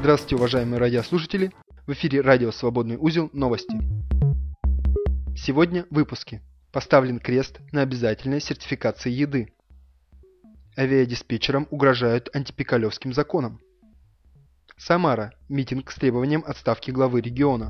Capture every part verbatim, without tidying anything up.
Здравствуйте, уважаемые радиослушатели! В эфире радио «Свободный узел. Новости». Сегодня в выпуске. Поставлен крест на обязательной сертификации еды. Авиадиспетчерам угрожают антипикалевским законом. Самара. Митинг с требованием отставки главы региона.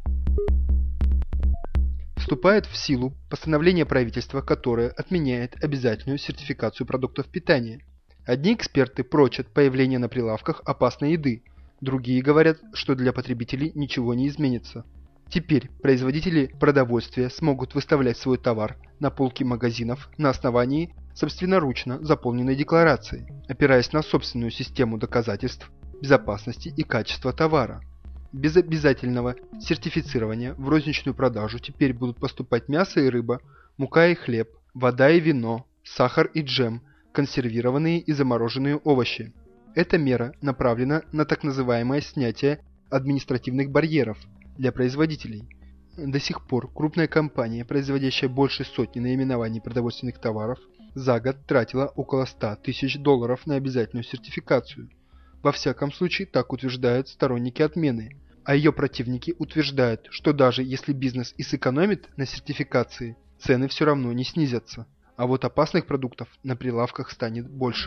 Вступает в силу постановление правительства, которое отменяет обязательную сертификацию продуктов питания. Одни эксперты прочат появление на прилавках опасной еды, другие говорят, что для потребителей ничего не изменится. Теперь производители продовольствия смогут выставлять свой товар на полки магазинов на основании собственноручно заполненной декларации, опираясь на собственную систему доказательств безопасности и качества товара. Без обязательного сертифицирования в розничную продажу теперь будут поступать мясо и рыба, мука и хлеб, вода и вино, сахар и джем, консервированные и замороженные овощи. Эта мера направлена на так называемое снятие административных барьеров для производителей. До сих пор крупная компания, производящая больше сотни наименований продовольственных товаров, за год тратила около ста тысяч долларов на обязательную сертификацию. Во всяком случае, так утверждают сторонники отмены, а ее противники утверждают, что даже если бизнес и сэкономит на сертификации, цены все равно не снизятся, а вот опасных продуктов на прилавках станет больше.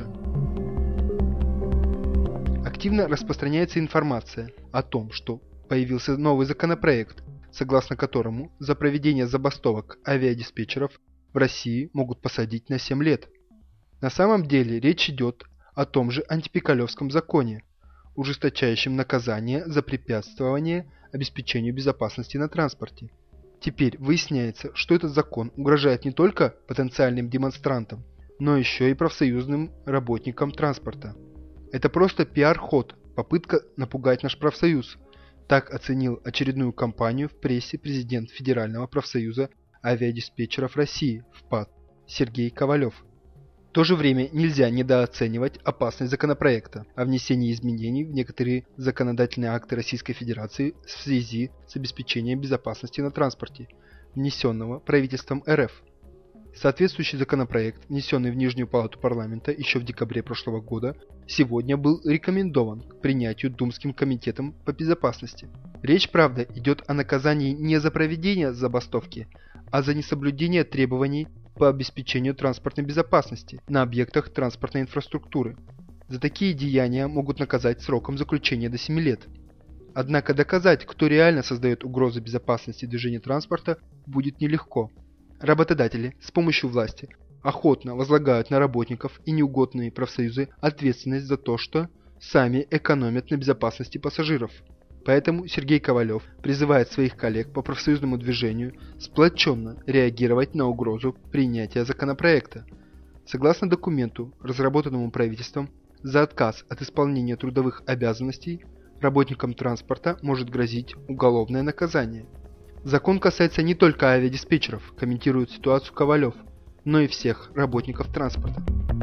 Активно распространяется информация о том, что появился новый законопроект, согласно которому за проведение забастовок авиадиспетчеров в России могут посадить на семь лет. На самом деле речь идет о том же антипикалевском законе, ужесточающем наказание за препятствование обеспечению безопасности на транспорте. Теперь выясняется, что этот закон угрожает не только потенциальным демонстрантам, но еще и профсоюзным работникам транспорта. Это просто пиар-ход, попытка напугать наш профсоюз. Так оценил очередную кампанию в прессе президент Федерального профсоюза авиадиспетчеров России ФПАД Сергей Ковалев. В то же время нельзя недооценивать опасность законопроекта о внесении изменений в некоторые законодательные акты Российской Федерации в связи с обеспечением безопасности на транспорте, внесенного правительством РФ. Соответствующий законопроект, внесенный в Нижнюю палату парламента еще в декабре прошлого года, сегодня был рекомендован к принятию Думским комитетом по безопасности. Речь, правда, идет о наказании не за проведение забастовки, а за несоблюдение требований по обеспечению транспортной безопасности на объектах транспортной инфраструктуры. За такие деяния могут наказать сроком заключения до семи лет. Однако доказать, кто реально создает угрозы безопасности движения транспорта, будет нелегко. Работодатели с помощью власти охотно возлагают на работников и неугодные профсоюзы ответственность за то, что сами экономят на безопасности пассажиров. Поэтому Сергей Ковалев призывает своих коллег по профсоюзному движению сплоченно реагировать на угрозу принятия законопроекта. Согласно документу, разработанному правительством, за отказ от исполнения трудовых обязанностей работникам транспорта может грозить уголовное наказание. Закон касается не только авиадиспетчеров, комментирует ситуацию Ковалев, но и всех работников транспорта.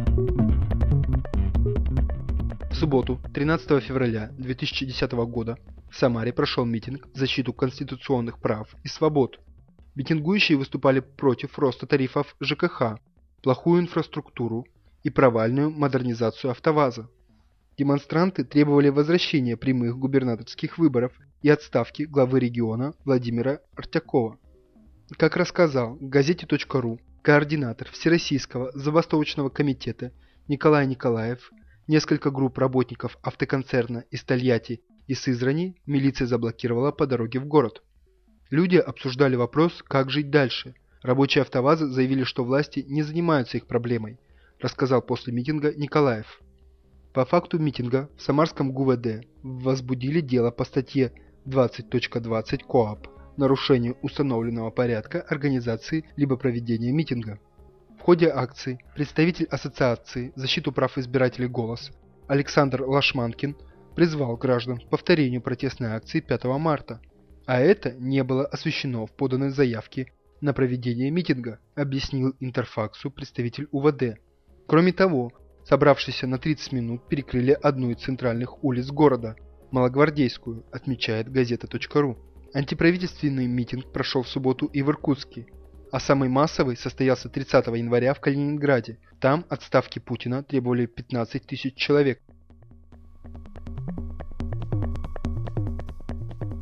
В субботу, тринадцатого февраля две тысячи десятого года, в Самаре прошел митинг в защиту конституционных прав и свобод. Митингующие выступали против роста тарифов ЖКХ, плохую инфраструктуру и провальную модернизацию АвтоВАЗа. Демонстранты требовали возвращения прямых губернаторских выборов и отставки главы региона Владимира Артякова. Как рассказал газете точка ру координатор Всероссийского забастовочного комитета Николай Николаев, несколько групп работников автоконцерна из Тольятти и Сызрани милиция заблокировала по дороге в город. Люди обсуждали вопрос, как жить дальше. Рабочие АвтоВАЗа заявили, что власти не занимаются их проблемой, рассказал после митинга Николаев. По факту митинга в Самарском ГУВД возбудили дело по статье двадцать точка двадцать КоАП «Нарушение установленного порядка организации либо проведения митинга». В ходе акции представитель Ассоциации в защиту прав избирателей «Голос» Александр Лашманкин призвал граждан к повторению протестной акции пятого марта, а это не было освещено в поданной заявке на проведение митинга, объяснил Интерфаксу представитель УВД. Кроме того, собравшиеся на тридцать минут перекрыли одну из центральных улиц города, Малогвардейскую, отмечает газета точка ру. Антиправительственный митинг прошел в субботу и в Иркутске, а самый массовый состоялся тридцатого января в Калининграде. Там отставки Путина требовали пятнадцать тысяч человек.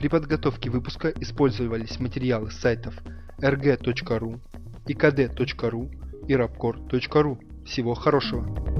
При подготовке выпуска использовались материалы с сайтов эр гэ точка ру, и ка дэ точка ру и рабкор точка ру. Всего хорошего!